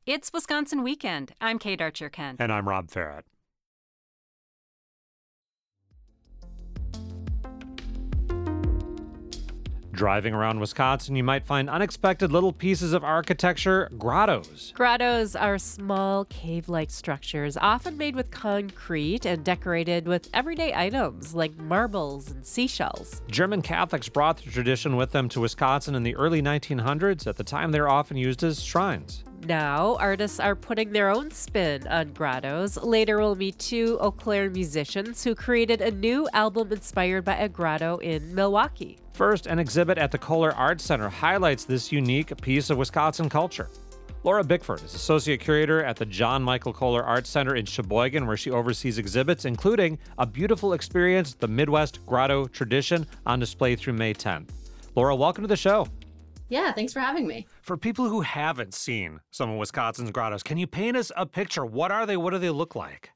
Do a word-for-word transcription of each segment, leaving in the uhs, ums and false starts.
It's Wisconsin Weekend. I'm Kate Archer-Kent. And I'm Rob Ferret. Driving around Wisconsin, you might find unexpected little pieces of architecture, grottos. Grottos are small cave-like structures, often made with concrete and decorated with everyday items like marbles and seashells. German Catholics brought the tradition with them to Wisconsin in the early nineteen hundreds. At the time, they were often used as shrines. Now, artists are putting their own spin on grottos. Later, we'll meet two Eau Claire musicians who created a new album inspired by a grotto in Milwaukee. First, an exhibit at the Kohler Art Center highlights this unique piece of Wisconsin culture. Laura Bickford is associate curator at the John Michael Kohler Art Center in Sheboygan, where she oversees exhibits, including a beautiful experience, the Midwest Grotto Tradition, on display through May tenth. Laura, welcome to the show. Yeah, thanks for having me. For people who haven't seen some of Wisconsin's grottos, can you paint us a picture? What are they? What do they look like?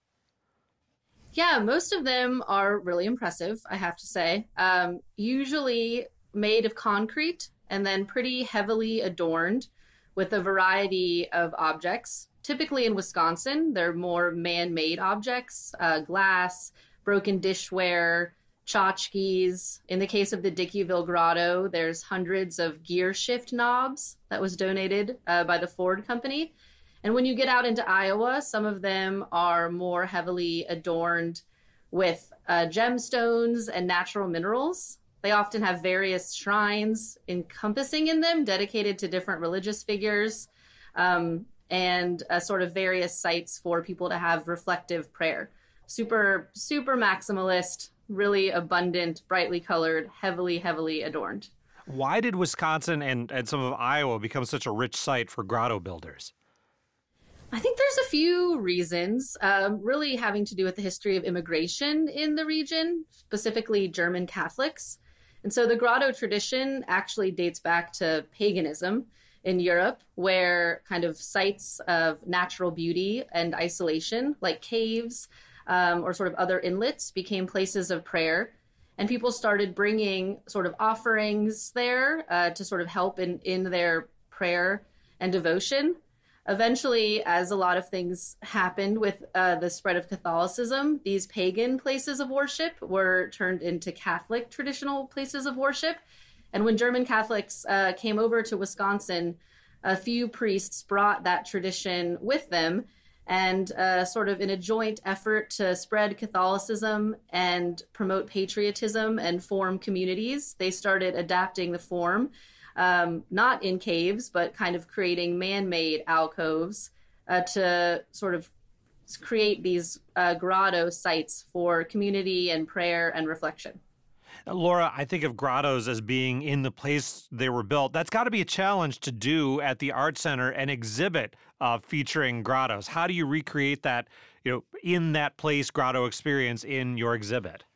Yeah, most of them are really impressive, I have to say. Um, usually made of concrete and then pretty heavily adorned with a variety of objects. Typically in Wisconsin, they're more man-made objects, uh, glass, broken dishware, tchotchkes. In the case of the Dickeyville Grotto, there's hundreds of gear shift knobs that was donated uh, by the Ford Company. And when you get out into Iowa, some of them are more heavily adorned with uh, gemstones and natural minerals. They often have various shrines encompassing in them, dedicated to different religious figures, um, and uh, sort of various sites for people to have reflective prayer. Super, super maximalist, really abundant, brightly colored, heavily, heavily adorned. Why did Wisconsin and, and some of Iowa become such a rich site for grotto builders? I think there's a few reasons, um, really having to do with the history of immigration in the region, specifically German Catholics. And so the grotto tradition actually dates back to paganism in Europe, where kind of sites of natural beauty and isolation, like caves, Um, or sort of other inlets, became places of prayer. And people started bringing sort of offerings there uh, to sort of help in, in their prayer and devotion. Eventually, as a lot of things happened with uh, the spread of Catholicism, these pagan places of worship were turned into Catholic traditional places of worship. And when German Catholics uh, came over to Wisconsin, a few priests brought that tradition with them. And uh, sort of in a joint effort to spread Catholicism and promote patriotism and form communities, they started adapting the form, um, not in caves, but kind of creating man-made alcoves uh, to sort of create these uh, grotto sites for community and prayer and reflection. Laura, I think of grottos as being in the place they were built. That's got to be a challenge to do at the Art Center, an exhibit uh, featuring grottos. How do you recreate that, you know, in that place grotto experience in your exhibit?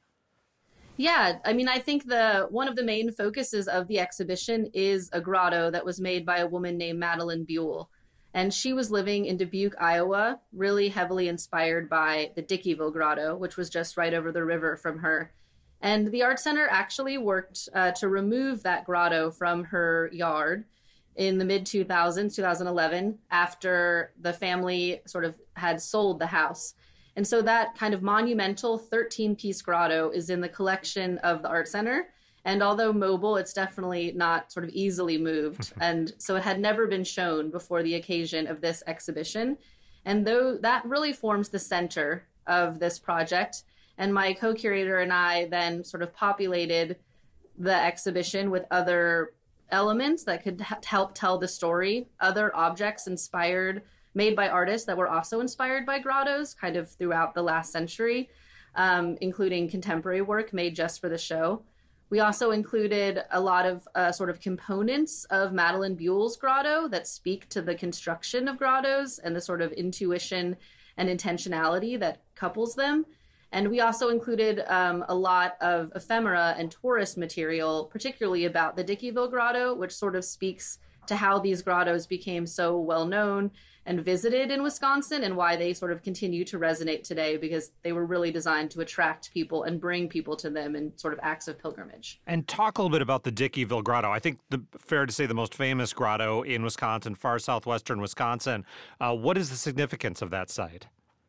Yeah, I mean, I think the one of the main focuses of the exhibition is a grotto that was made by a woman named Madeline Buell. And she was living in Dubuque, Iowa, really heavily inspired by the Dickeyville Grotto, which was just right over the river from her. And the Art Center actually worked uh, to remove that grotto from her yard in the mid two thousands, two thousand eleven, after the family sort of had sold the house. And so that kind of monumental thirteen-piece grotto is in the collection of the Art Center. And although mobile, it's definitely not sort of easily moved. And so it had never been shown before the occasion of this exhibition. And though that really forms the center of this project. And my co-curator and I then sort of populated the exhibition with other elements that could ha- help tell the story, other objects inspired, made by artists that were also inspired by grottos kind of throughout the last century, um, including contemporary work made just for the show. We also included a lot of uh, sort of components of Madeline Buell's grotto that speak to the construction of grottos and the sort of intuition and intentionality that couples them. And we also included um, a lot of ephemera and tourist material, particularly about the Dickeyville Grotto, which sort of speaks to how these grottos became so well known and visited in Wisconsin, and why they sort of continue to resonate today, because they were really designed to attract people and bring people to them in sort of acts of pilgrimage. And talk a little bit about the Dickeyville Grotto. I think the, fair to say the most famous grotto in Wisconsin, far southwestern Wisconsin. Uh, what is the significance of that site?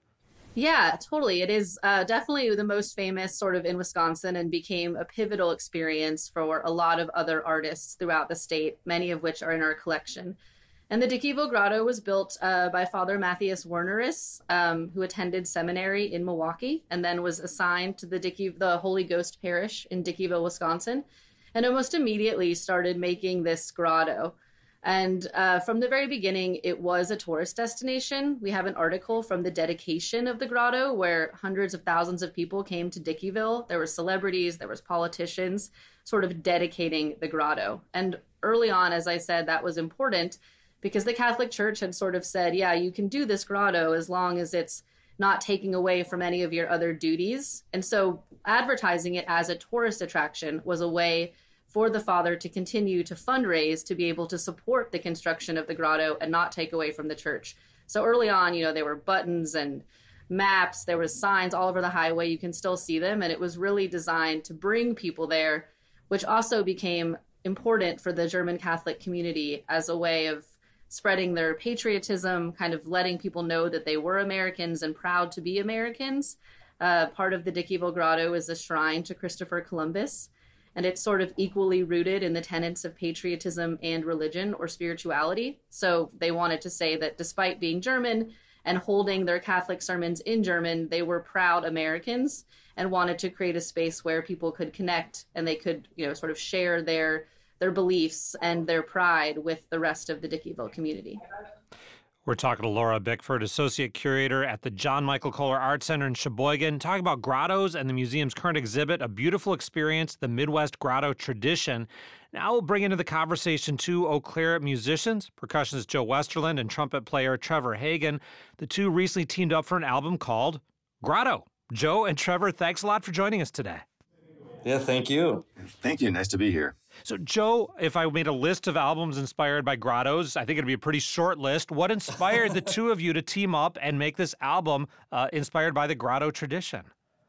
Yeah, totally. It is uh, definitely the most famous sort of in Wisconsin, and became a pivotal experience for a lot of other artists throughout the state, many of which are in our collection. And the Dickeyville Grotto was built uh, by Father Matthias Wernerus, um, who attended seminary in Milwaukee, and then was assigned to the Dickey, the Holy Ghost Parish in Dickeyville, Wisconsin, and almost immediately started making this grotto. And uh, from the very beginning, it was a tourist destination. We have an article from the dedication of the grotto where hundreds of thousands of people came to Dickeyville. There were celebrities, there was politicians sort of dedicating the grotto. And early on, as I said, that was important, because the Catholic Church had sort of said, yeah, you can do this grotto as long as it's not taking away from any of your other duties. And so advertising it as a tourist attraction was a way for the father to continue to fundraise to be able to support the construction of the grotto and not take away from the church. So early on, you know, there were buttons and maps, there was signs all over the highway. You can still see them. And it was really designed to bring people there, which also became important for the German Catholic community as a way of spreading their patriotism, kind of letting people know that they were Americans and proud to be Americans. Uh, part of the Dickeyville Grotto is a shrine to Christopher Columbus, and it's sort of equally rooted in the tenets of patriotism and religion or spirituality. So they wanted to say that despite being German and holding their Catholic sermons in German, they were proud Americans and wanted to create a space where people could connect and they could, you know, sort of share their their beliefs and their pride with the rest of the Dickeyville community. We're talking to Laura Bickford, Associate Curator at the John Michael Kohler Art Center in Sheboygan, talking about grottos and the museum's current exhibit, A Beautiful Experience, the Midwest Grotto Tradition. Now we'll bring into the conversation two Eau Claire musicians, percussionist Joe Westerland and trumpet player Trevor Hagen. The two recently teamed up for an album called Grotto. Joe and Trevor, thanks a lot for joining us today. Yeah, thank you. Thank you. Nice to be here. So, Joe, if I made a list of albums inspired by grottos, I think it'd be a pretty short list. What inspired the two of you to team up and make this album uh, inspired by the grotto tradition?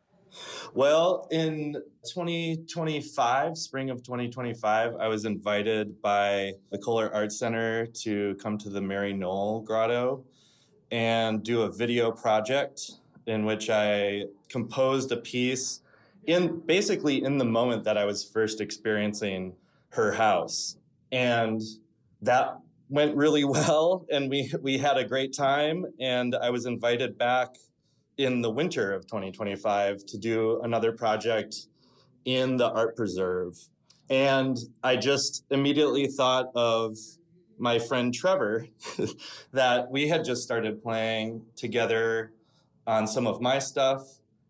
Well, in twenty twenty-five, spring of twenty twenty-five, I was invited by the Kohler Art Center to come to the Mary Knoll Grotto and do a video project in which I composed a piece in basically in the moment that I was first experiencing her house. And that went really well, and we we had a great time, and I was invited back in the winter of twenty twenty-five to do another project in the Art Preserve. And I just immediately thought of my friend Trevor, that we had just started playing together on some of my stuff,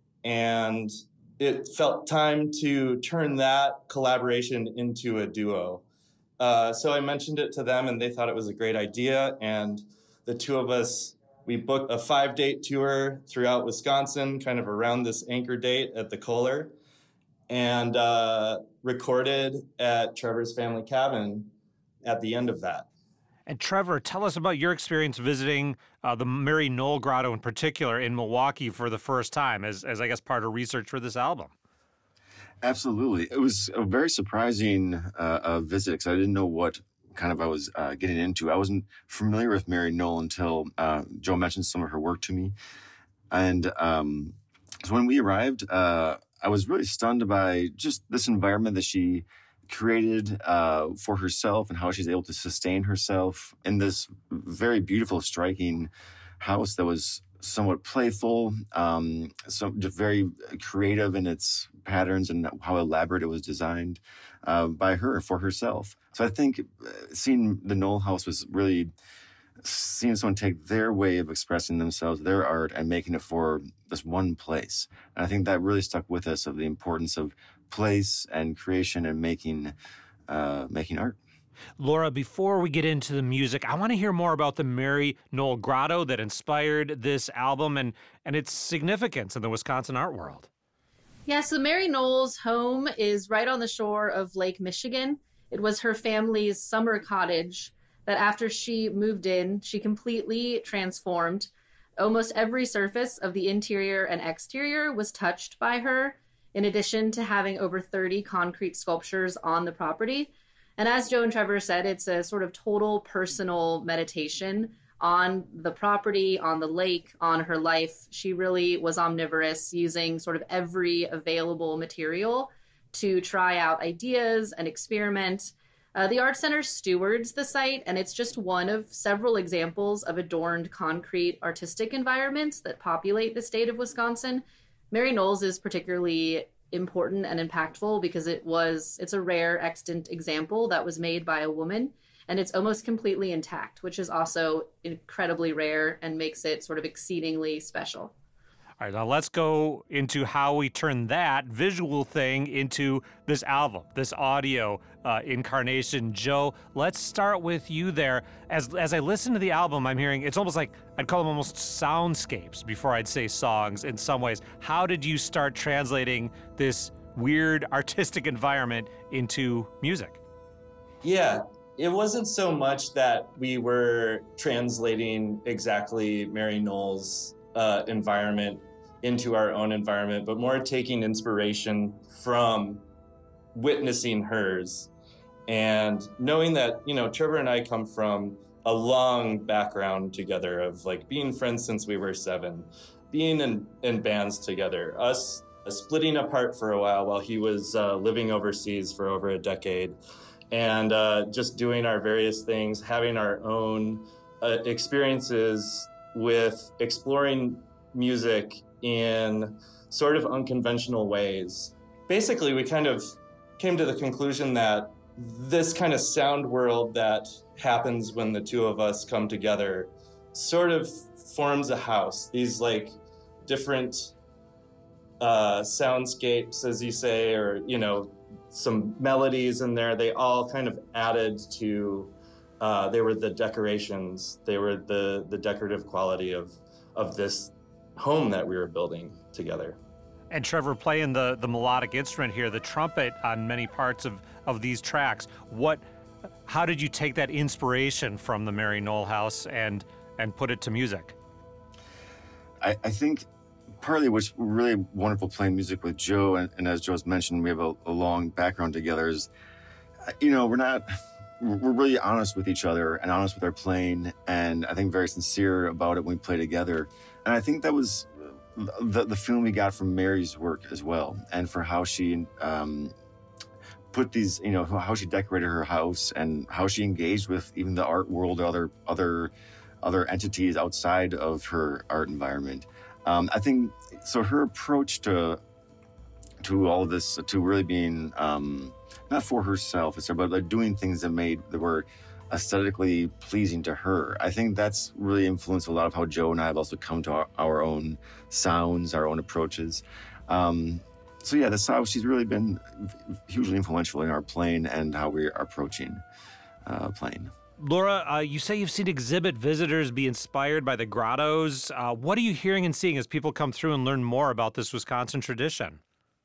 and it felt time to turn that collaboration into a duo. Uh, so I mentioned it to them, and they thought it was a great idea. And the two of us, we booked a five-date tour throughout Wisconsin, kind of around this anchor date at the Kohler, and uh, recorded at Trevor's family cabin at the end of that. And Trevor, tell us about your experience visiting uh, the Mary Knoll Grotto in particular in Milwaukee for the first time, as, as I guess part of research for this album. Absolutely. It was a very surprising uh, uh, visit, because I didn't know what kind of I was uh, getting into. I wasn't familiar with Mary Knoll until uh, Joe mentioned some of her work to me. And um, so when we arrived, uh, I was really stunned by just this environment that she created uh, for herself and how she's able to sustain herself in this very beautiful, striking house that was somewhat playful, um, so just very creative in its patterns and how elaborate it was designed uh, by her for herself. So I think seeing the Knoll House was really seeing someone take their way of expressing themselves, their art, and making it for this one place. And I think that really stuck with us, of the importance of place and creation and making uh, making art. Laura, before we get into the music, I want to hear more about the Mary Knoll Grotto that inspired this album and, and its significance in the Wisconsin art world. Yeah, so Mary Knoll's home is right on the shore of Lake Michigan. It was her family's summer cottage that after she moved in, she completely transformed. Almost every surface of the interior and exterior was touched by her, in addition to having over thirty concrete sculptures on the property. And as Joe and Trevor said, it's a sort of total personal meditation on the property, on the lake, on her life. She really was omnivorous, using sort of every available material to try out ideas and experiment. Uh, the Art Center stewards the site, and it's just one of several examples of adorned concrete artistic environments that populate the state of Wisconsin. Mary Knowles is particularly important and impactful because it was it's a rare extant example that was made by a woman, and it's almost completely intact, which is also incredibly rare and makes it sort of exceedingly special. All right, now let's go into how we turn that visual thing into this album, this audio uh, incarnation. Joe, let's start with you there. As as I listen to the album, I'm hearing, it's almost like, I'd call them almost soundscapes before I'd say songs in some ways. How did you start translating this weird artistic environment into music? Yeah, it wasn't so much that we were translating exactly Mary Knowles' uh, environment into our own environment, but more taking inspiration from witnessing hers and knowing that, you know, Trevor and I come from a long background together of like being friends since we were seven, being in, in bands together, us uh, splitting apart for a while while he was uh, living overseas for over a decade, and uh, just doing our various things, having our own uh, experiences with exploring music in sort of unconventional ways. Basically, we kind of came to the conclusion that this kind of sound world that happens when the two of us come together sort of forms a house. These like different uh, soundscapes, as you say, or, you know, some melodies in there, they all kind of added to, uh, they were the decorations, they were the, the decorative quality of, of this home that we were building together. And Trevor, playing the, the melodic instrument here, the trumpet on many parts of, of these tracks, what, how did you take that inspiration from the Mary Knowles house and, and put it to music? I, I think partly what's really wonderful playing music with Joe, and, and as Joe's mentioned, we have a, a long background together, is, you know, we're not, we're really honest with each other and honest with our playing, and I think very sincere about it when we play together. And I think that was the, the feeling we got from Mary's work as well, and for how she um, put these, you know, how she decorated her house and how she engaged with even the art world, other other other entities outside of her art environment. Um, I think so. Her approach to to all of this, to really being um, not for herself, it's about like doing things that made that were aesthetically pleasing to her. I think that's really influenced a lot of how Joe and I have also come to our, our own sounds, our own approaches. Um, so yeah, that's how she's really been hugely influential in our playing and how we are approaching uh, playing. Laura, uh, you say you've seen exhibit visitors be inspired by the grottos. Uh, what are you hearing and seeing as people come through and learn more about this Wisconsin tradition?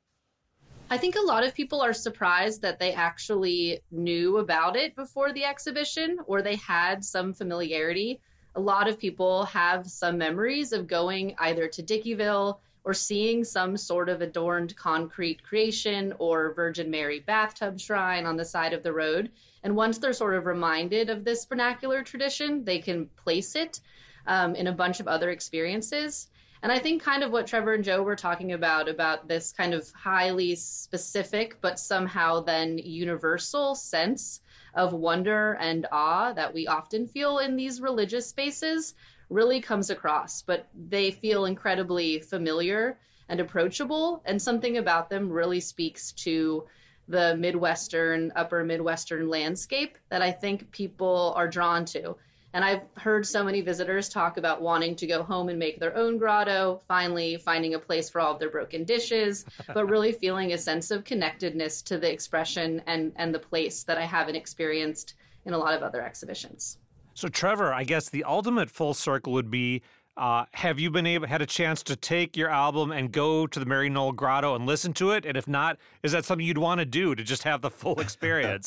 I think a lot of people are surprised that they actually knew about it before the exhibition, or they had some familiarity. A lot of people have some memories of going either to Dickeyville or seeing some sort of adorned concrete creation or Virgin Mary bathtub shrine on the side of the road. And once they're sort of reminded of this vernacular tradition, they can place it um, in a bunch of other experiences. And I think kind of what Trevor and Joe were talking about, about this kind of highly specific, but somehow then universal sense of wonder and awe that we often feel in these religious spaces really comes across, but they feel incredibly familiar and approachable. And something about them really speaks to the Midwestern, upper Midwestern landscape that I think people are drawn to. And I've heard so many visitors talk about wanting to go home and make their own grotto, finally finding a place for all of their broken dishes, but really feeling a sense of connectedness to the expression and, and the place that I haven't experienced in a lot of other exhibitions. So Trevor, I guess the ultimate full circle would be, uh, have you been able, had a chance to take your album and go to the Mary Knowles Grotto and listen to it? And if not, is that something you'd want to do to just have the full experience?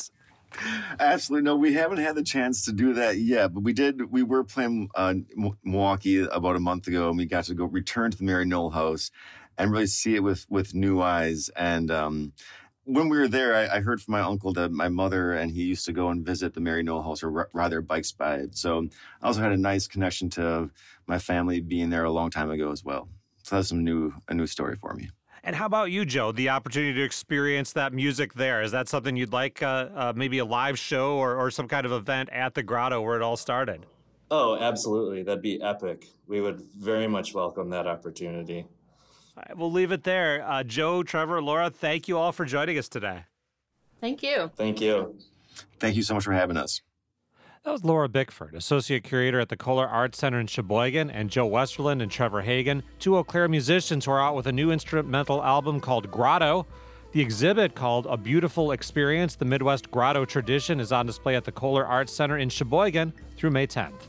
Absolutely. No, we haven't had the chance to do that yet, but we did. We were playing uh, Milwaukee about a month ago, and we got to go return to the Mary Knoll house and really see it with, with new eyes. And um, when we were there, I, I heard from my uncle that my mother and he used to go and visit the Mary Knoll house, or r- rather bikes by it. So I also had a nice connection to my family being there a long time ago as well. So that's some new a new story for me. And how about you, Joe? The opportunity to experience that music there. Is that something you'd like, uh, uh, maybe a live show or, or some kind of event at the grotto where it all started? Oh, absolutely. That'd be epic. We would very much welcome that opportunity. All right, we'll leave it there. Uh, Joe, Trevor, Laura, thank you all for joining us today. Thank you. Thank you. Thank you so much for having us. That was Laura Bickford, Associate Curator at the Kohler Arts Center in Sheboygan, and Joe Westerland and Trevor Hagen, two Eau Claire musicians who are out with a new instrumental album called Grotto. The exhibit, called A Beautiful Experience, the Midwest Grotto Tradition, is on display at the Kohler Arts Center in Sheboygan through May tenth.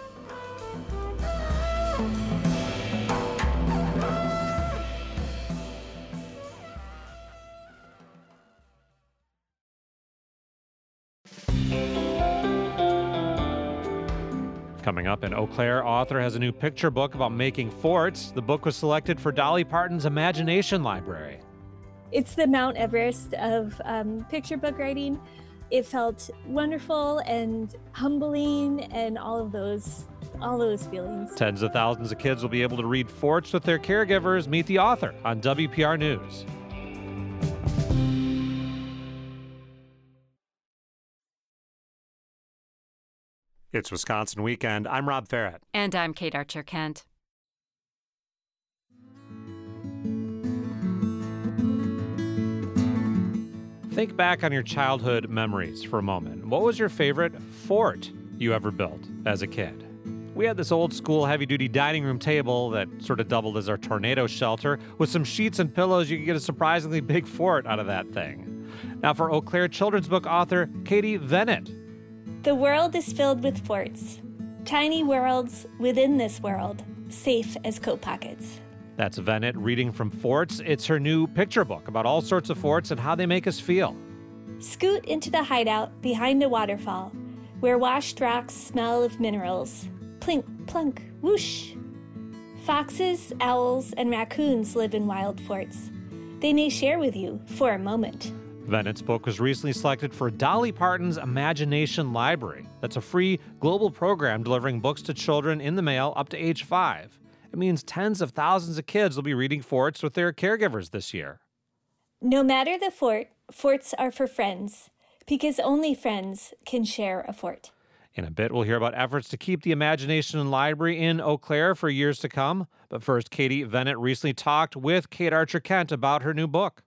Coming up, an Eau Claire author has a new picture book about making forts. The book was selected for Dolly Parton's Imagination Library. It's the Mount Everest of um, picture book writing. It felt wonderful and humbling and all of those, all those feelings. Tens of thousands of kids will be able to read forts with their caregivers. Meet the author on W P R News. It's Wisconsin Weekend. I'm Rob Farrett. And I'm Kate Archer Kent. Think back on your childhood memories for a moment. What was your favorite fort you ever built as a kid? We had this old school heavy duty dining room table that sort of doubled as our tornado shelter. With some sheets and pillows, you could get a surprisingly big fort out of that thing. Now for Eau Claire children's book author Katie Venett. The world is filled with forts, tiny worlds within this world, safe as coat pockets. That's Venett reading from Forts. It's her new picture book about all sorts of forts and how they make us feel. Scoot into the hideout behind a waterfall, where washed rocks smell of minerals. Plink, plunk, whoosh. Foxes, owls, and raccoons live in wild forts. They may share with you for a moment. Venett's book was recently selected for Dolly Parton's Imagination Library. That's a free global program delivering books to children in the mail up to age five. It means tens of thousands of kids will be reading forts with their caregivers this year. No matter the fort, forts are for friends, because only friends can share a fort. In a bit, we'll hear about efforts to keep the Imagination Library in Eau Claire for years to come. But first, Katie Venett recently talked with Kate Archer Kent about her new book.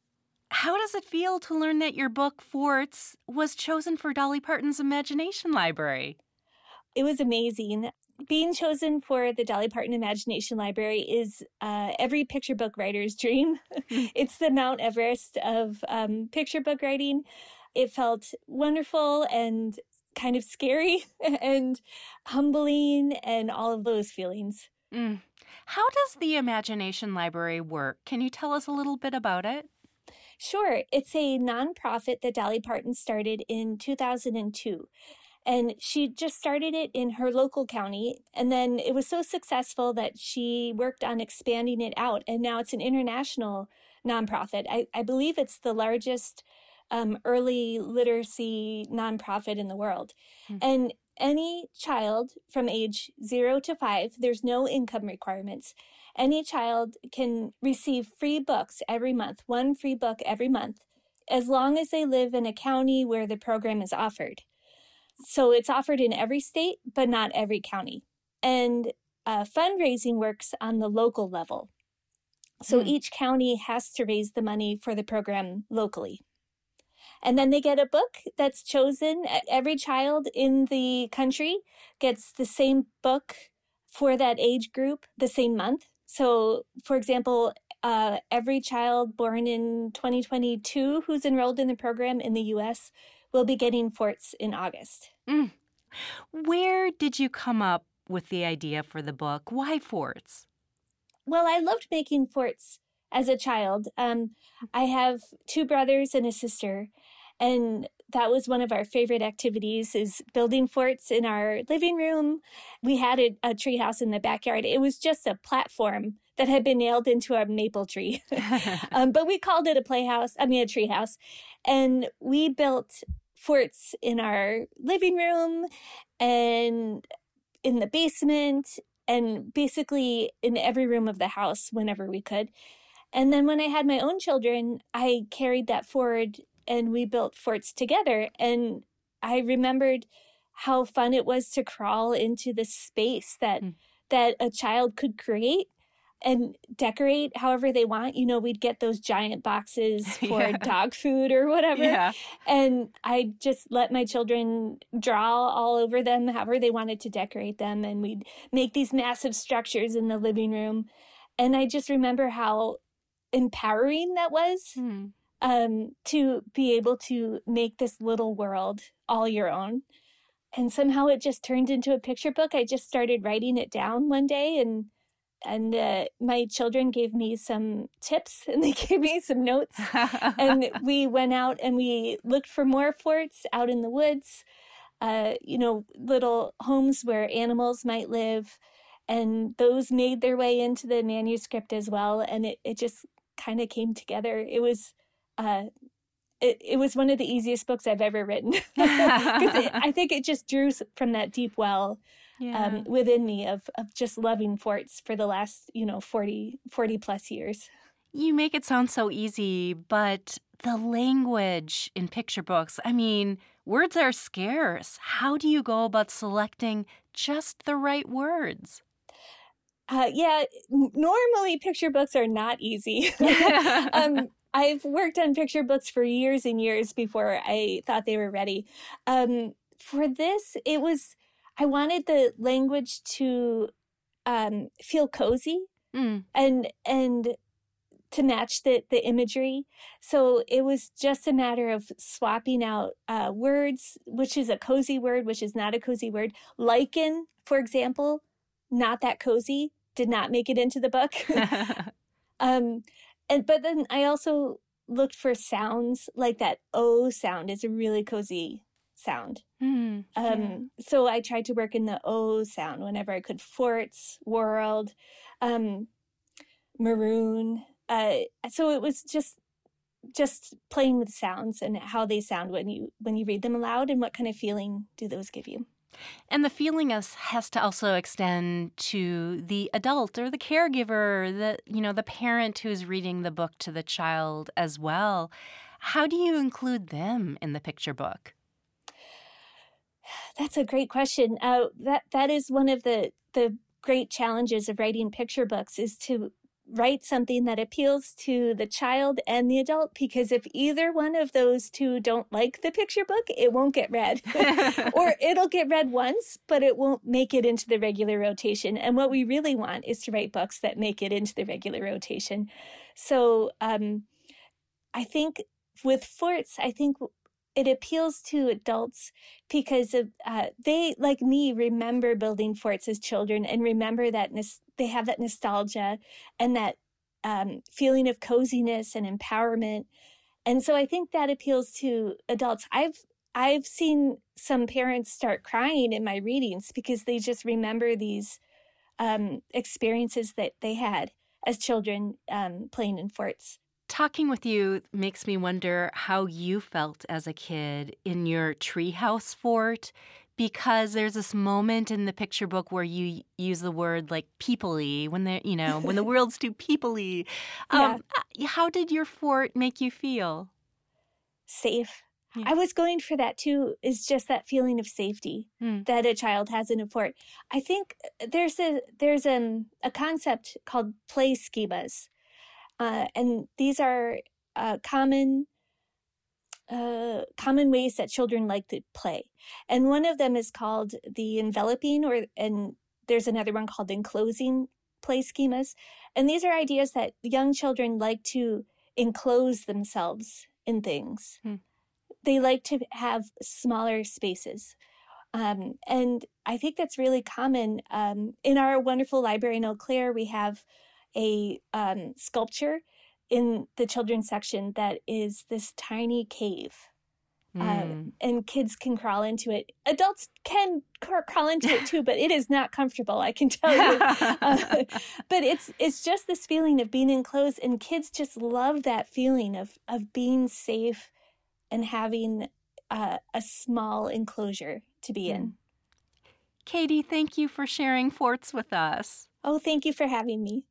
How does it feel to learn that your book, Forts, was chosen for Dolly Parton's Imagination Library? It was amazing. Being chosen for the Dolly Parton Imagination Library is uh, every picture book writer's dream. It's the Mount Everest of um, picture book writing. It felt wonderful and kind of scary and humbling and all of those feelings. Mm. How does the Imagination Library work? Can you tell us a little bit about it? Sure. It's a nonprofit that Dolly Parton started in two thousand two. And she just started it in her local county. And then it was so successful that she worked on expanding it out. And now it's an international nonprofit. I, I believe it's the largest um, early literacy nonprofit in the world. Mm-hmm. And any child from age zero to five, there's no income requirements. Any child can receive free books every month, one free book every month, as long as they live in a county where the program is offered. So it's offered in every state, but not every county. And uh, fundraising works on the local level. So mm. each county has to raise the money for the program locally. And then they get a book that's chosen. Every child in the country gets the same book for that age group the same month. So, for example, uh, every child born in twenty twenty-two who's enrolled in the program in the U S will be getting Forts in August. Mm. Where did you come up with the idea for the book? Why Forts? Well, I loved making forts as a child. Um, I have two brothers and a sister, and that was one of our favorite activities, is building forts in our living room. We had a, a tree house in the backyard. It was just a platform that had been nailed into a maple tree. um, but we called it a playhouse, I mean, a tree house. And we built forts in our living room and in the basement and basically in every room of the house whenever we could. And then when I had my own children, I carried that forward and we built forts together. And I remembered how fun it was to crawl into the space that mm. that a child could create and decorate however they want. You know, we'd get those giant boxes for yeah. dog food or whatever. Yeah. And I just let my children draw all over them, however they wanted to decorate them. And we'd make these massive structures in the living room. And I just remember how empowering that was hmm. um, to be able to make this little world all your own. And somehow it just turned into a picture book. I just started writing it down one day, and and uh, my children gave me some tips and they gave me some notes. And we went out and we looked for more forts out in the woods, uh, you know, little homes where animals might live. And those made their way into the manuscript as well. And it, it just kind of came together. It was uh, it, it was one of the easiest books I've ever written. Because I think it just drew from that deep well yeah. um, within me of, of just loving forts for the last, you know, forty, forty plus years. You make it sound so easy, but the language in picture books, I mean, words are scarce. How do you go about selecting just the right words? Uh, yeah, normally picture books are not easy. um, I've worked on picture books for years and years before I thought they were ready. Um, for this, it was, I wanted the language to um, feel cozy mm. and and to match the, the imagery. So it was just a matter of swapping out uh, words, which is a cozy word, which is not a cozy word. Lichen, for example, not that cozy, did not make it into the book. um, and but then I also looked for sounds, like that O sound is a really cozy sound. Mm, um, yeah. So I tried to work in the O sound whenever I could. Forts, world, um, maroon. Uh, so it was just just playing with sounds and how they sound when you when you read them aloud, and what kind of feeling do those give you. And the feeling is, has to also extend to the adult or the caregiver, the you know, the parent who's reading the book to the child as well. How do you include them in the picture book? That's a great question. Uh, that that is one of the the great challenges of writing picture books, is to write something that appeals to the child and the adult, because if either one of those two don't like the picture book, it won't get read. Or it'll get read once, but it won't make it into the regular rotation. And what we really want is to write books that make it into the regular rotation. So um, I think with Forts, I think it appeals to adults because of, uh, they, like me, remember building forts as children and remember that nos- they have that nostalgia and that um, feeling of coziness and empowerment. And so I think that appeals to adults. I've I've seen some parents start crying in my readings because they just remember these um, experiences that they had as children um, playing in forts. Talking with you makes me wonder how you felt as a kid in your treehouse fort, because there's this moment in the picture book where you use the word like peoply, when they, you know, when the world's too peoply. Um, yeah. How did your fort make you feel? Safe. Yeah. I was going for that too, is just that feeling of safety mm. that a child has in a fort. I think there's a there's um, a concept called play schemas. Uh, and these are uh, common uh, common ways that children like to play. And one of them is called the enveloping, or and there's another one called enclosing play schemas. And these are ideas that young children like to enclose themselves in things. Hmm. They like to have smaller spaces. Um, and I think that's really common. Um, in our wonderful library in Eau Claire, we have a um, sculpture in the children's section that is this tiny cave. Uh, Mm. and kids can crawl into it. Adults can cr- crawl into it too, but it is not comfortable, I can tell you. Uh, but it's it's just this feeling of being enclosed, and kids just love that feeling of of being safe and having uh, a small enclosure to be in. Katie, thank you for sharing Forts with us. Oh, thank you for having me.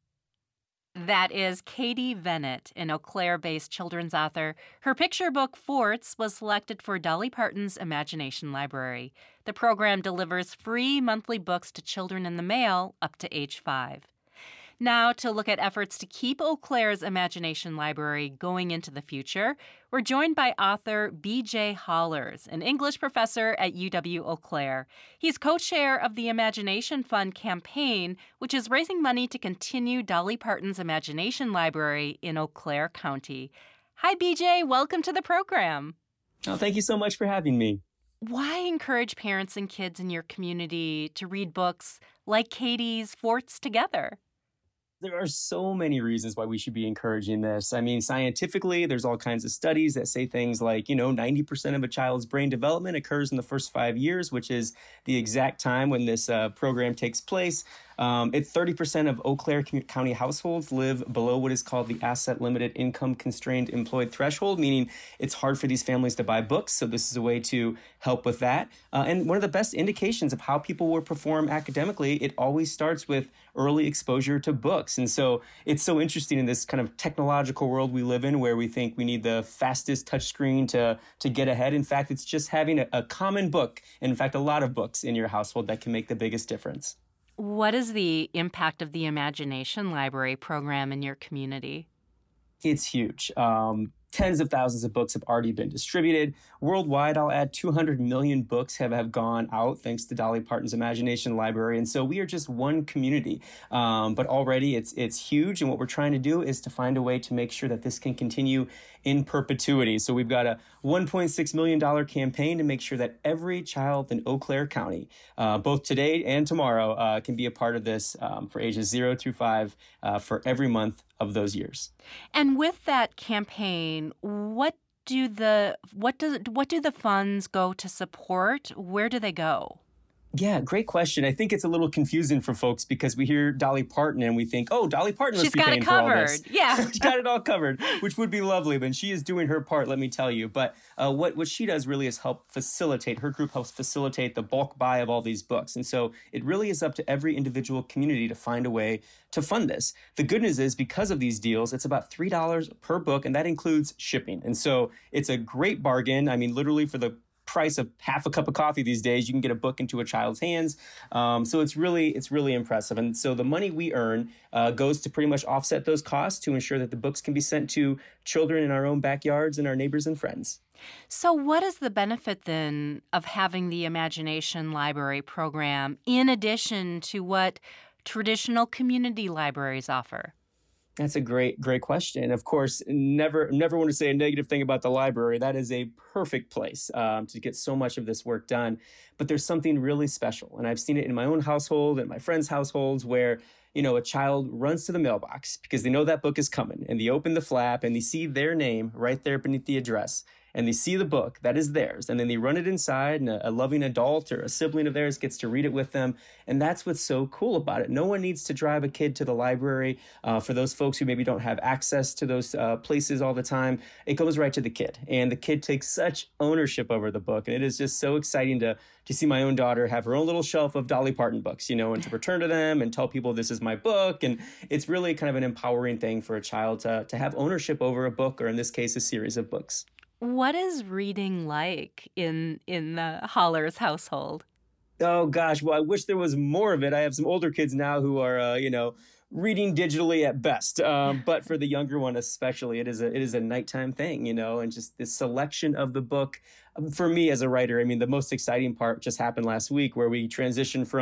That is Katie Vennett, an Eau Claire-based children's author. Her picture book, Forts, was selected for Dolly Parton's Imagination Library. The program delivers free monthly books to children in the mail up to age five. Now, to look at efforts to keep Eau Claire's Imagination Library going into the future, we're joined by author B J Hollers, an English professor at U W Eau Claire. He's co-chair of the Imagination Fund campaign, which is raising money to continue Dolly Parton's Imagination Library in Eau Claire County. Hi, B J. Welcome to the program. Oh, thank you so much for having me. Why encourage parents and kids in your community to read books like Katie's Forts together? There are so many reasons why we should be encouraging this. I mean, scientifically, there's all kinds of studies that say things like, you know, ninety percent of a child's brain development occurs in the first five years, which is the exact time when this uh, program takes place. Um, it, thirty percent of Eau Claire County households live below what is called the asset limited income constrained employed threshold, meaning it's hard for these families to buy books. So this is a way to help with that. Uh, and one of the best indications of how people will perform academically, it always starts with early exposure to books. And so it's so interesting in this kind of technological world we live in where we think we need the fastest touchscreen to, to get ahead. In fact, it's just having a, a common book, in fact, a lot of books in your household that can make the biggest difference. What is the impact of the Imagination Library program in your community? It's huge. Um, tens of thousands of books have already been distributed. Worldwide, I'll add two hundred million books have, have gone out thanks to Dolly Parton's Imagination Library. And so we are just one community. Um, but already it's it's huge. And what we're trying to do is to find a way to make sure that this can continue in perpetuity. So we've got a one point six million dollars campaign to make sure that every child in Eau Claire County, uh, both today and tomorrow, uh, can be a part of this um, for ages zero through five uh, for every month of those years. And with that campaign, what do the what do what do the funds go to support? Where do they go? Yeah, great question. I think it's a little confusing for folks because we hear Dolly Parton and we think, oh, Dolly Parton must She's be got paying it for all covered. this. Yeah. She's got it all covered, which would be lovely, but she is doing her part, let me tell you. But uh, what, what she does really is help facilitate, her group helps facilitate the bulk buy of all these books. And so it really is up to every individual community to find a way to fund this. The good news is because of these deals, it's about three dollars per book, and that includes shipping. And so it's a great bargain. I mean, literally for the price of half a cup of coffee these days, you can get a book into a child's hands. Um, so it's really it's really impressive. And so the money we earn uh, goes to pretty much offset those costs to ensure that the books can be sent to children in our own backyards and our neighbors and friends. So what is the benefit then of having the Imagination Library program in addition to what traditional community libraries offer? That's a great, great question. Of course, never, never want to say a negative thing about the library. That is a perfect place um, to get so much of this work done. But there's something really special. And I've seen it in my own household and my friends' households where, you know, a child runs to the mailbox because they know that book is coming and they open the flap and they see their name right there beneath the address. And they see the book that is theirs, and then they run it inside, and a, a loving adult or a sibling of theirs gets to read it with them. And that's what's so cool about it. No one needs to drive a kid to the library. Uh, for those folks who maybe don't have access to those uh, places all the time, it goes right to the kid. And the kid takes such ownership over the book. And it is just so exciting to, to see my own daughter have her own little shelf of Dolly Parton books, you know, and to return to them and tell people this is my book. And it's really kind of an empowering thing for a child to, to have ownership over a book, or in this case, a series of books. What is reading like in in the Hollers household? Oh, gosh. Well, I wish there was more of it. I have some older kids now who are, uh, you know, reading digitally at best. Um, but for the younger one especially, it is a it is a nighttime thing, you know, and just the selection of the book. For me as a writer, I mean, the most exciting part just happened last week where we transitioned from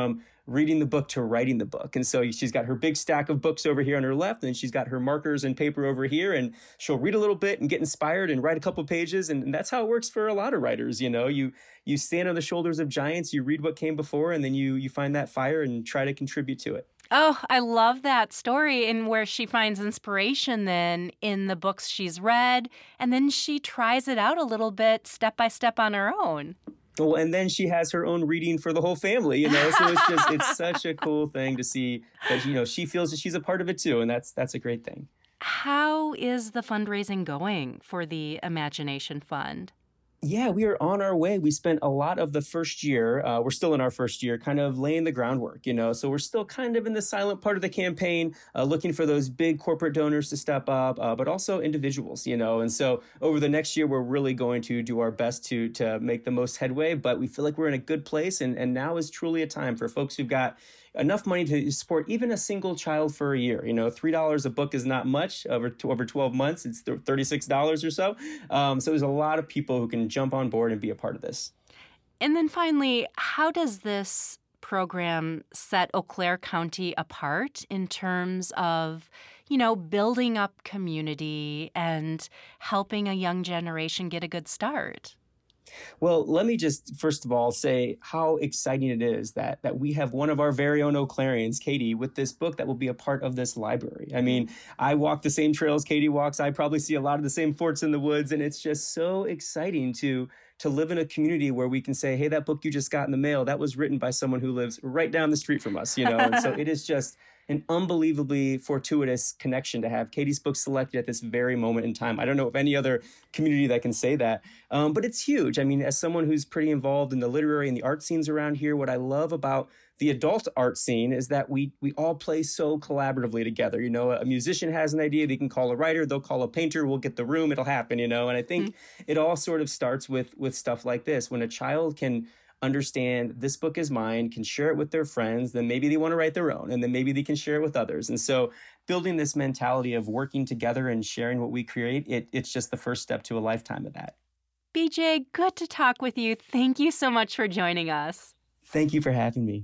reading the book to writing the book. And so she's got her big stack of books over here on her left, and she's got her markers and paper over here, and she'll read a little bit and get inspired and write a couple pages. And, and that's how it works for a lot of writers. You know, you you stand on the shoulders of giants, you read what came before, and then you you find that fire and try to contribute to it. Oh, I love that story, and where she finds inspiration then in the books she's read, and then she tries it out a little bit step by step on her own. Well, and then she has her own reading for the whole family, you know, so it's just, it's such a cool thing to see that, you know, she feels that she's a part of it too, and that's that's a great thing. How is the fundraising going for the Imagination Fund? Yeah, we are on our way. We spent a lot of the first year, uh, we're still in our first year, kind of laying the groundwork, you know, so we're still kind of in the silent part of the campaign, uh, looking for those big corporate donors to step up, uh, but also individuals, you know, and so over the next year, we're really going to do our best to to make the most headway, but we feel like we're in a good place, and, and now is truly a time for folks who've got enough money to support even a single child for a year. You know, three dollars a book is not much. Over over twelve months, it's thirty-six dollars or so. Um, so there's a lot of people who can jump on board and be a part of this. And then finally, how does this program set Eau Claire County apart in terms of, you know, building up community and helping a young generation get a good start? Well, let me just first of all say how exciting it is that that we have one of our very own Eau Clarians, Katie, with this book that will be a part of this library. I mean, I walk the same trails Katie walks. I probably see a lot of the same forts in the woods, and it's just so exciting to to live in a community where we can say, hey, that book you just got in the mail, that was written by someone who lives right down the street from us, you know? And so it is just an unbelievably fortuitous connection to have Katie's book selected at this very moment in time. I don't know of any other community that can say that, um, but it's huge. I mean, as someone who's pretty involved in the literary and the art scenes around here, what I love about the adult art scene is that we we all play so collaboratively together. You know, a musician has an idea, they can call a writer, they'll call a painter, we'll get the room, it'll happen, you know? And I think mm-hmm. it all sort of starts with with stuff like this. When a child can understand this book is mine, can share it with their friends, then maybe they want to write their own, and then maybe they can share it with others. And so building this mentality of working together and sharing what we create, it, it's just the first step to a lifetime of that. B J, good to talk with you. Thank you so much for joining us. Thank you for having me.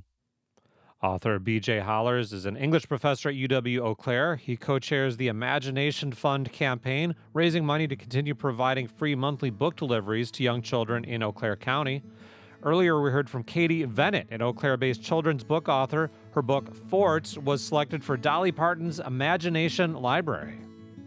Author B J Hollers is an English professor at U W Eau Claire. He co-chairs the Imagination Fund campaign, raising money to continue providing free monthly book deliveries to young children in Eau Claire County. Earlier, we heard from Katie Vennet, an Eau Claire-based children's book author. Her book, Forts, was selected for Dolly Parton's Imagination Library.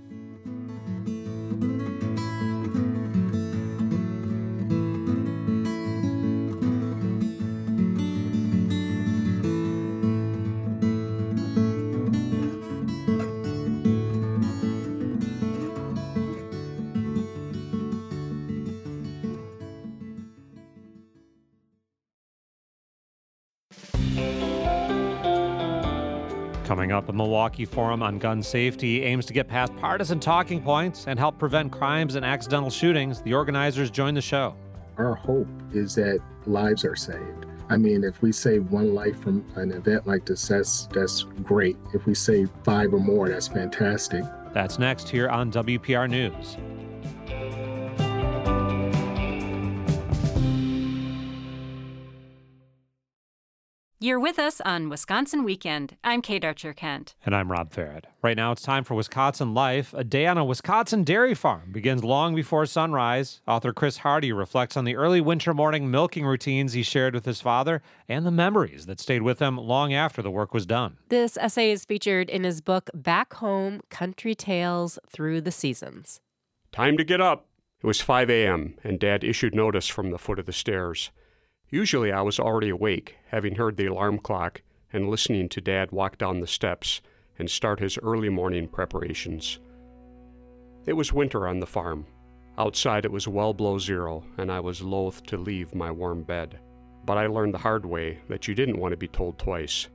Coming up, a Milwaukee Forum on Gun Safety aims to get past partisan talking points and help prevent crimes and accidental shootings. The organizers join the show. Our hope is that lives are saved. I mean, if we save one life from an event like this, that's, that's great. If we save five or more, that's fantastic. That's next here on W P R News. You're with us on Wisconsin Weekend. I'm Kate Archer-Kent. And I'm Rob Farrad. Right now it's time for Wisconsin Life. A day on a Wisconsin dairy farm begins long before sunrise. Author Chris Hardy reflects on the early winter morning milking routines he shared with his father and the memories that stayed with him long after the work was done. This essay is featured in his book, Back Home, Country Tales Through the Seasons. Time to get up. It was five a.m., and Dad issued notice from the foot of the stairs. Usually I was already awake, having heard the alarm clock and listening to Dad walk down the steps and start his early morning preparations. It was winter on the farm. Outside it was well below zero, and I was loath to leave my warm bed. But I learned the hard way that you didn't want to be told twice.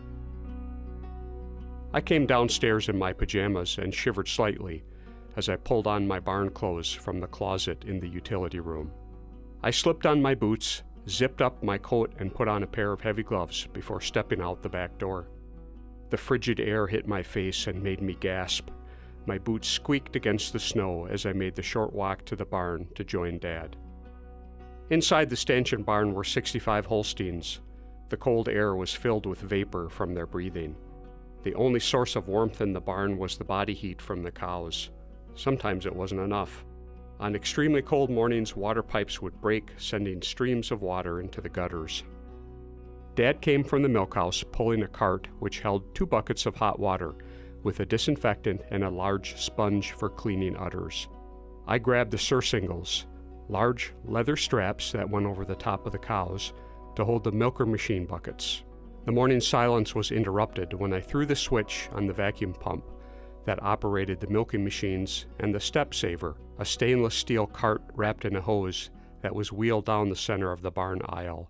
I came downstairs in my pajamas and shivered slightly as I pulled on my barn clothes from the closet in the utility room. I slipped on my boots, zipped up my coat, and put on a pair of heavy gloves before stepping out the back door. The frigid air hit my face and made me gasp. My boots squeaked against the snow as I made the short walk to the barn to join Dad. Inside the stanchion barn were sixty-five Holsteins. The cold air was filled with vapor from their breathing. The only source of warmth in the barn was the body heat from the cows. Sometimes it wasn't enough. On extremely cold mornings, water pipes would break, sending streams of water into the gutters. Dad came from the milk house pulling a cart which held two buckets of hot water with a disinfectant and a large sponge for cleaning udders. I grabbed the surcingles, large leather straps that went over the top of the cows, to hold the milker machine buckets. The morning silence was interrupted when I threw the switch on the vacuum pump that operated the milking machines and the step saver, a stainless steel cart wrapped in a hose that was wheeled down the center of the barn aisle.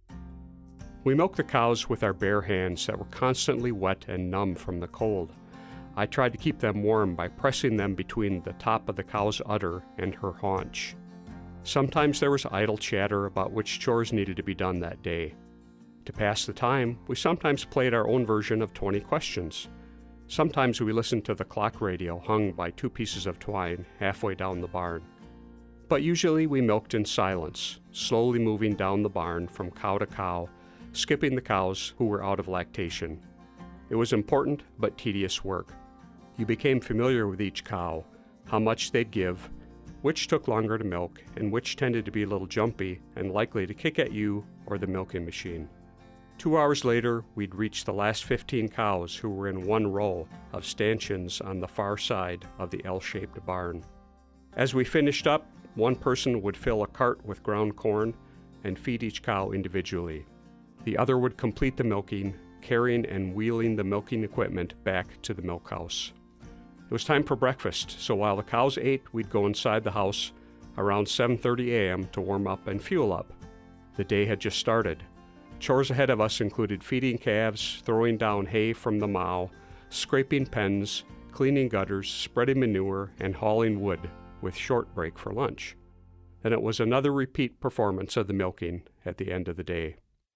We milked the cows with our bare hands that were constantly wet and numb from the cold. I tried to keep them warm by pressing them between the top of the cow's udder and her haunch. Sometimes there was idle chatter about which chores needed to be done that day. To pass the time, we sometimes played our own version of twenty questions. Sometimes we listened to the clock radio hung by two pieces of twine halfway down the barn. But usually we milked in silence, slowly moving down the barn from cow to cow, skipping the cows who were out of lactation. It was important but tedious work. You became familiar with each cow, how much they'd give, which took longer to milk, and which tended to be a little jumpy and likely to kick at you or the milking machine. Two hours later, we'd reach the last fifteen cows who were in one row of stanchions on the far side of the L-shaped barn. As we finished up, one person would fill a cart with ground corn and feed each cow individually. The other would complete the milking, carrying and wheeling the milking equipment back to the milk house. It was time for breakfast, so while the cows ate, we'd go inside the house around seven thirty a.m. to warm up and fuel up. The day had just started. Chores ahead of us included feeding calves, throwing down hay from the mow, scraping pens, cleaning gutters, spreading manure, and hauling wood, with short break for lunch. Then it was another repeat performance of the milking at the end of the day.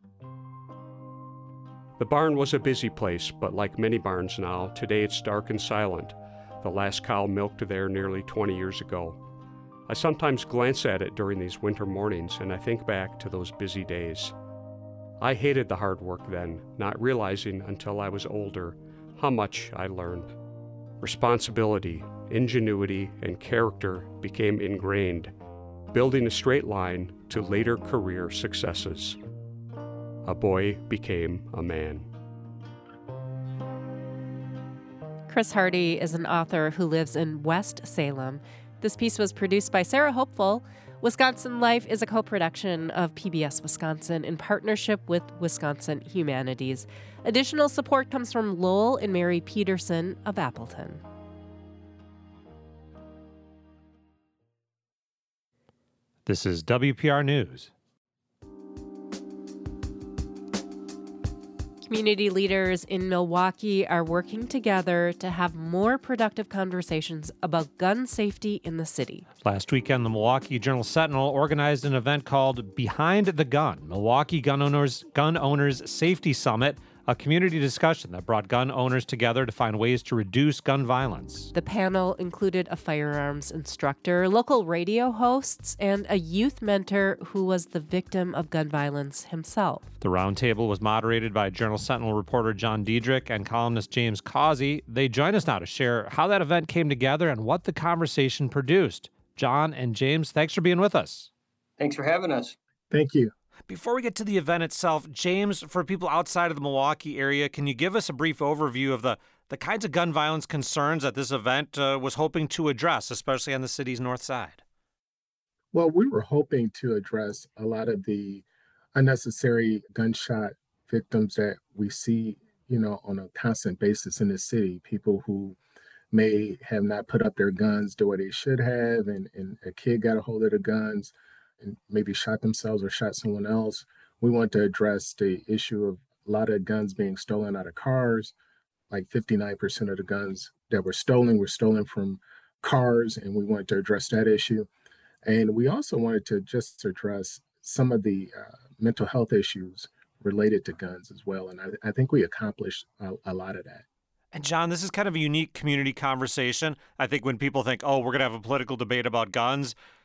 The barn was a busy place, but like many barns now, today it's dark and silent. The last cow milked there nearly twenty years ago. I sometimes glance at it during these winter mornings, and I think back to those busy days. I hated the hard work then, not realizing until I was older how much I learned. Responsibility, ingenuity, and character became ingrained, building a straight line to later career successes. A boy became a man. Chris Hardy is an author who lives in West Salem. This piece was produced by Sarah Hopeful. Wisconsin Life is a co-production of P B S Wisconsin in partnership with Wisconsin Humanities. Additional support comes from Lowell and Mary Peterson of Appleton. This is W P R News. Community leaders in Milwaukee are working together to have more productive conversations about gun safety in the city. Last weekend, the Milwaukee Journal-Sentinel organized an event called Behind the Gun, Milwaukee Gun Owners Gun Owners Safety Summit, a community discussion that brought gun owners together to find ways to reduce gun violence. The panel included a firearms instructor, local radio hosts, and a youth mentor who was the victim of gun violence himself. The roundtable was moderated by Journal-Sentinel reporter John Diedrich and columnist James Causey. They join us now to share how that event came together and what the conversation produced. John and James, thanks for being with us. Thanks for having us. Thank you. Before we get to the event itself, James, for people outside of the Milwaukee area, can you give us a brief overview of the, the kinds of gun violence concerns that this event uh, was hoping to address, especially on the city's north side? Well, we were hoping to address a lot of the unnecessary gunshot victims that we see, you know, on a constant basis in the city. People who may have not put up their guns the way they should have, and, and a kid got a hold of the guns and maybe shot themselves or shot someone else. We want to address the issue of a lot of guns being stolen out of cars. Like fifty-nine percent of the guns that were stolen were stolen from cars, and we wanted to address that issue. And we also wanted to just address some of the uh, mental health issues related to guns as well. And I, I think we accomplished a, a lot of that. And John, this is kind of a unique community conversation. I think when people think, oh, we're going to have a political debate about guns,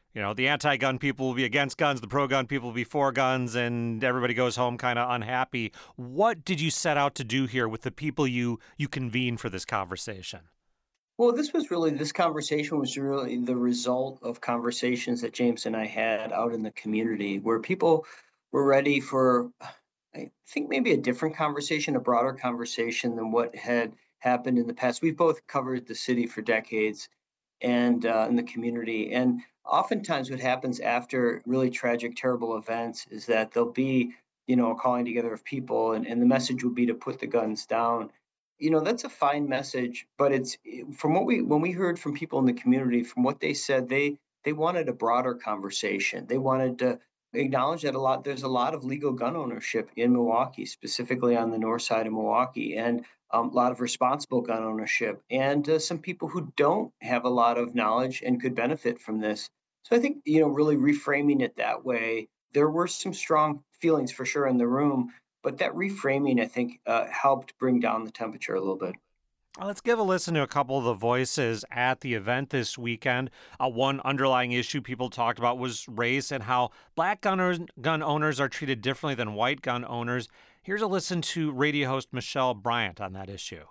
You know, the anti-gun people will be against guns, the pro-gun people will be for guns, and everybody goes home kind of unhappy. What did you set out to do here with the people you you convened for this conversation? Well, this was really, this conversation was really the result of conversations that James and I had out in the community where people were ready for, I think, maybe a different conversation, a broader conversation than what had happened in the past. We've both covered the city for decades and uh, in the community. And oftentimes what happens after really tragic, terrible events is that there'll be, you know, a calling together of people, and, and the message will be to put the guns down. You know, that's a fine message, but it's from what we, when we heard from people in the community, from what they said, they they wanted a broader conversation. They wanted to acknowledge that a lot, there's a lot of legal gun ownership in Milwaukee, specifically on the north side of Milwaukee, and um, a lot of responsible gun ownership, and uh, some people who don't have a lot of knowledge and could benefit from this. So I think, you know, really reframing it that way, there were some strong feelings for sure in the room, but that reframing, I think, uh, helped bring down the temperature a little bit. Let's give a listen to a couple of the voices at the event this weekend. Uh, one underlying issue people talked about was race and how black gun owners, gun owners are treated differently than white gun owners. Here's a listen to radio host Michelle Bryant on that issue.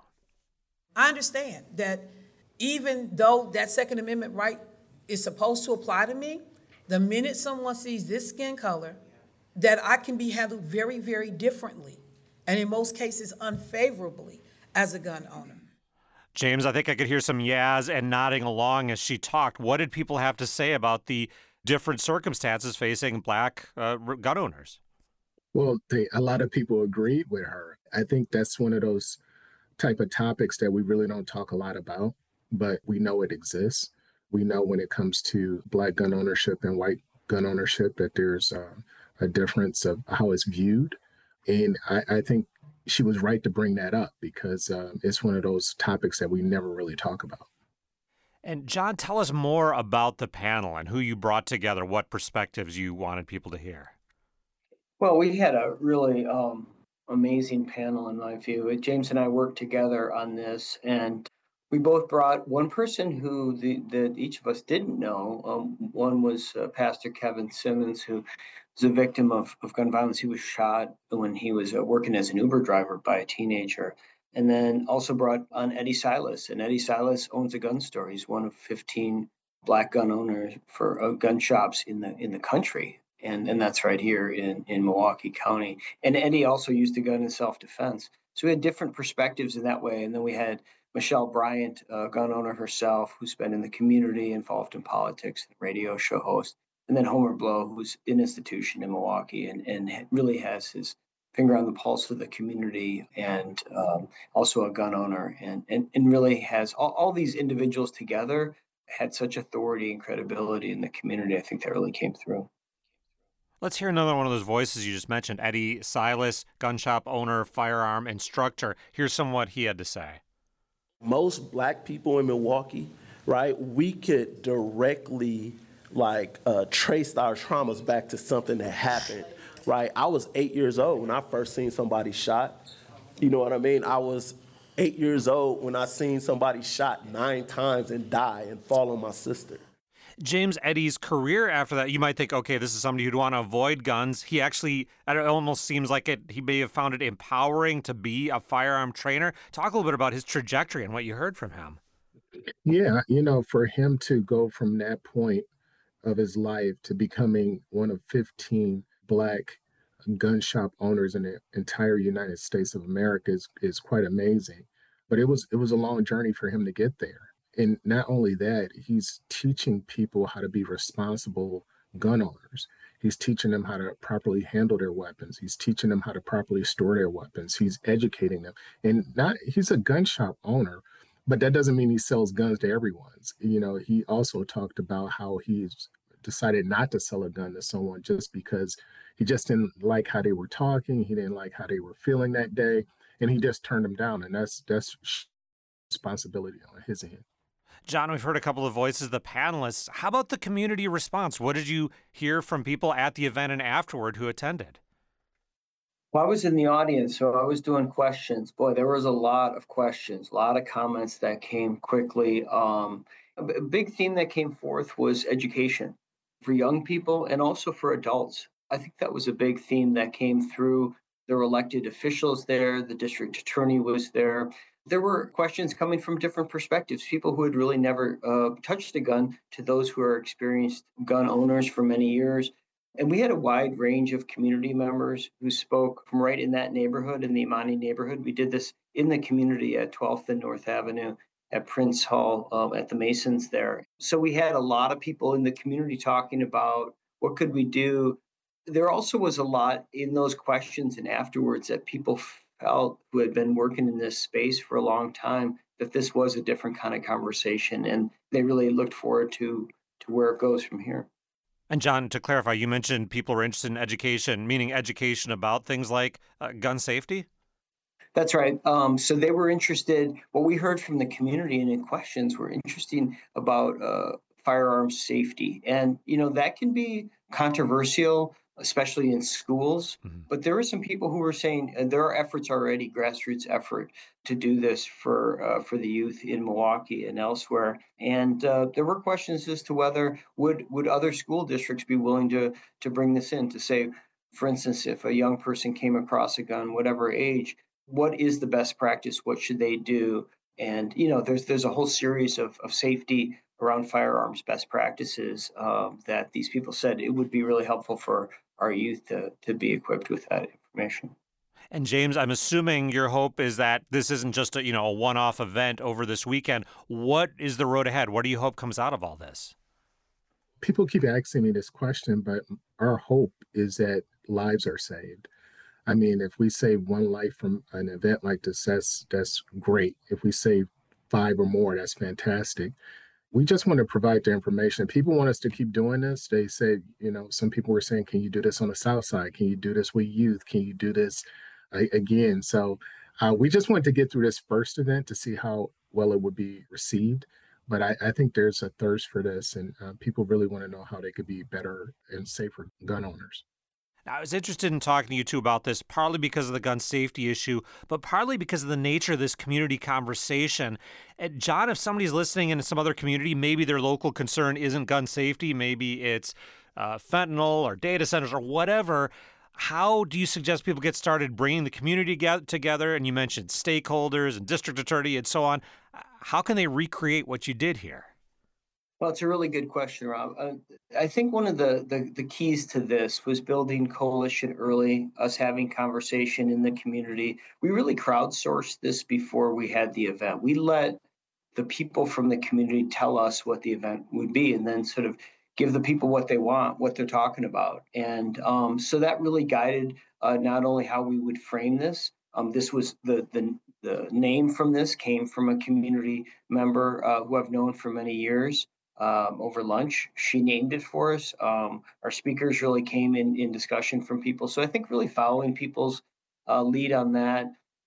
I understand that even though that Second Amendment right is supposed to apply to me, the minute someone sees this skin color, that I can be handled very, very differently, and in most cases unfavorably as a gun owner. James, I think I could hear some yas and nodding along as she talked. What did people have to say about the different circumstances facing black uh, gun owners? Well, they, a lot of people agreed with her. I think that's one of those type of topics that we really don't talk a lot about, but we know it exists. We know when it comes to black gun ownership and white gun ownership that there's uh, a difference of how it's viewed. And I, I think she was right to bring that up because uh, it's one of those topics that we never really talk about. And John, tell us more about the panel and who you brought together, what perspectives you wanted people to hear. Well, we had a really um, amazing panel in my view. James and I worked together on this, and we both brought one person who the, that each of us didn't know. Um, one was uh, Pastor Kevin Simmons, who was a victim of, of gun violence. He was shot when he was uh, working as an Uber driver by a teenager. And then also brought on Eddie Silas. And Eddie Silas owns a gun store. He's one of fifteen black gun owners for uh, gun shops in the in the country. And, and that's right here in, in Milwaukee County. And Eddie also used a gun in self-defense. So we had different perspectives in that way. And then we had Michelle Bryant, a gun owner herself, who's been in the community, involved in politics, radio show host. And then Homer Blow, who's an institution in Milwaukee and, and really has his finger on the pulse of the community, and um, also a gun owner, and, and, and really has all, all these individuals together had such authority and credibility in the community. I think that really came through. Let's hear another one of those voices you just mentioned, Eddie Silas, gun shop owner, firearm instructor. Here's some of what he had to say. Most black people in Milwaukee, right, we could directly like uh, trace our traumas back to something that happened, right? I was eight years old when I first seen somebody shot. You know what I mean? I was eight years old when I seen somebody shot nine times and die and fall on my sister. James, Eddie's career after that, you might think, okay, this is somebody who'd want to avoid guns. He actually, it almost seems like it. He may have found it empowering to be a firearm trainer. Talk a little bit about his trajectory and what you heard from him. Yeah, you know, for him to go from that point of his life to becoming one of fifteen black gun shop owners in the entire United States of America is, is quite amazing. But it was it was a long journey for him to get there. And not only that, he's teaching people how to be responsible gun owners. He's teaching them how to properly handle their weapons. He's teaching them how to properly store their weapons. He's educating them. And not he's a gun shop owner, but that doesn't mean he sells guns to everyone. You know, he also talked about how he's decided not to sell a gun to someone just because he just didn't like how they were talking. He didn't like how they were feeling that day. And he just turned them down. And that's that's responsibility on his end. John, we've heard a couple of voices of the panelists. How about the community response? What did you hear from people at the event and afterward who attended? Well, I was in the audience, so I was doing questions. Boy, there was a lot of questions, a lot of comments that came quickly. Um, a big theme that came forth was education. for young people and also for adults. I think that was a big theme that came through. There were elected officials there, the district attorney was there. There were questions coming from different perspectives, people who had really never uh, touched a gun to those who are experienced gun owners for many years. And we had a wide range of community members who spoke from right in that neighborhood, in the Imani neighborhood. We did this in the community at twelfth and North Avenue, at Prince Hall, um, at the Masons there. So we had a lot of people in the community talking about what could we do. There also was a lot in those questions and afterwards that people felt who had been working in this space for a long time that this was a different kind of conversation, and they really looked forward to to where it goes from here. And John, to clarify, you mentioned people are interested in education, meaning education about things like uh, gun safety? That's right. Um, so they were interested, what we heard from the community and in questions were interesting about uh, firearms safety. And, you know, that can be controversial, especially in schools. Mm-hmm. But there were some people who were saying uh, there are efforts already, grassroots effort to do this for uh, for the youth in Milwaukee and elsewhere. And uh, there were questions as to whether would would other school districts be willing to to bring this in, to say, for instance, if a young person came across a gun, whatever age, what is the best practice? What should they do? And, you know, there's there's a whole series of, of safety around firearms best practices um, that these people said it would be really helpful for our youth to, to be equipped with that information. And James, I'm assuming your hope is that this isn't just a, you know, a one-off event over this weekend. What is the road ahead? What do you hope comes out of all this? People keep asking me this question, but our hope is that lives are saved. I mean, if we save one life from an event like this, that's, that's great. If we save five or more, that's fantastic. We just want to provide the information. People want us to keep doing this. They say, you know, some people were saying, can you do this on the South Side? Can you do this with youth? Can you do this uh, again? So uh, we just wanted to get through this first event to see how well it would be received. But I, I think there's a thirst for this, and uh, people really want to know how they could be better and safer gun owners. I was interested in talking to you, too, about this, partly because of the gun safety issue, but partly because of the nature of this community conversation. And John, if somebody's listening in some other community, maybe their local concern isn't gun safety, maybe it's uh, fentanyl or data centers or whatever, how do you suggest people get started bringing the community together? And you mentioned stakeholders and district attorney and so on. How can they recreate what you did here? Well, it's a really good question, Rob. Uh, I think one of the, the the keys to this was building coalition early, us having conversation in the community. We really crowdsourced this before we had the event. We let the people from the community tell us what the event would be, and then sort of give the people what they want, what they're talking about. And um, so that really guided uh, not only how we would frame this. Um, this was the the the name from this came from a community member uh, who I've known for many years. Um, over lunch, she named it for us. Um, our speakers really came in in discussion from people. So I think really following people's uh, lead on that.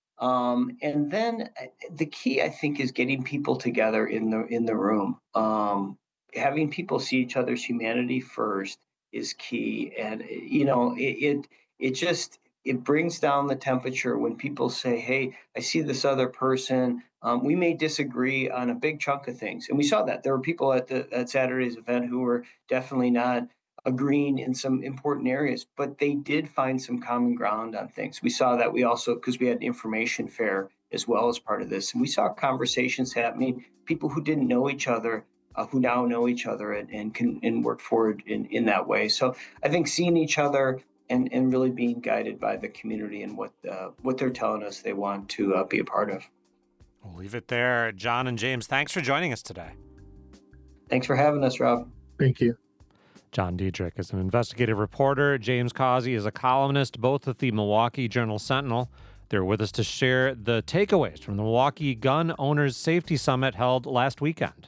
Um, and then the key, I think, is getting people together in the in the room. Um, having people see each other's humanity first is key. And, you know, it it, it just, it brings down the temperature when people say, hey, I see this other person. Um, we may disagree on a big chunk of things. And we saw that. There were people at the at Saturday's event who were definitely not agreeing in some important areas, but they did find some common ground on things. We saw that. We also, because we had an information fair as well as part of this, and we saw conversations happening, people who didn't know each other, uh, who now know each other and, and can and work forward in, in that way. So I think seeing each other and, and really being guided by the community and what uh, what they're telling us they want to uh, be a part of. We'll leave it there. John and James, thanks for joining us today. Thanks for having us, Rob. Thank you. John Diedrich is an investigative reporter. James Causey is a columnist, both at the Milwaukee Journal-Sentinel. They're with us to share the takeaways from the Milwaukee Gun Owners Safety Summit held last weekend.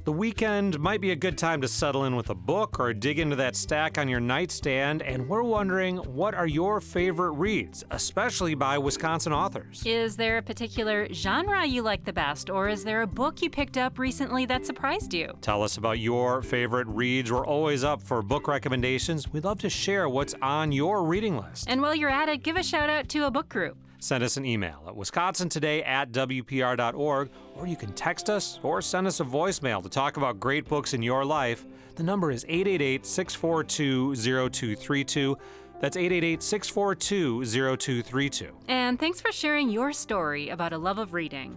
The weekend might be a good time to settle in with a book or dig into that stack on your nightstand, and we're wondering, what are your favorite reads, especially by Wisconsin authors? Is there a particular genre you like the best, or is there a book you picked up recently that surprised you? Tell us about your favorite reads. We're always up for book recommendations. We'd love to share what's on your reading list. And while you're at it, give a shout out to a book group. Send us an email at wisconsin today at w p r dot org, or you can text us or send us a voicemail to talk about great books in your life. The number is eight eight eight, six four two, zero two three two. That's eight eight eight, six four two, zero two three two. And thanks for sharing your story about a love of reading.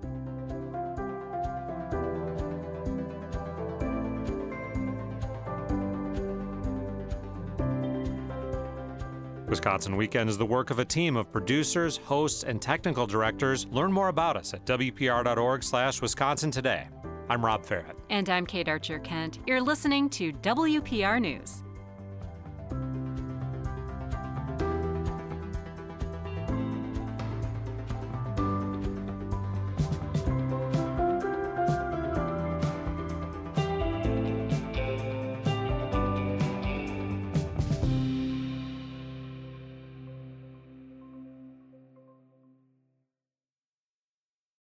Wisconsin Weekend is the work of a team of producers, hosts, and technical directors. Learn more about us at w p r dot org slash Wisconsin Today. I'm Rob Farrett. And I'm Kate Archer Kent. You're listening to W P R News.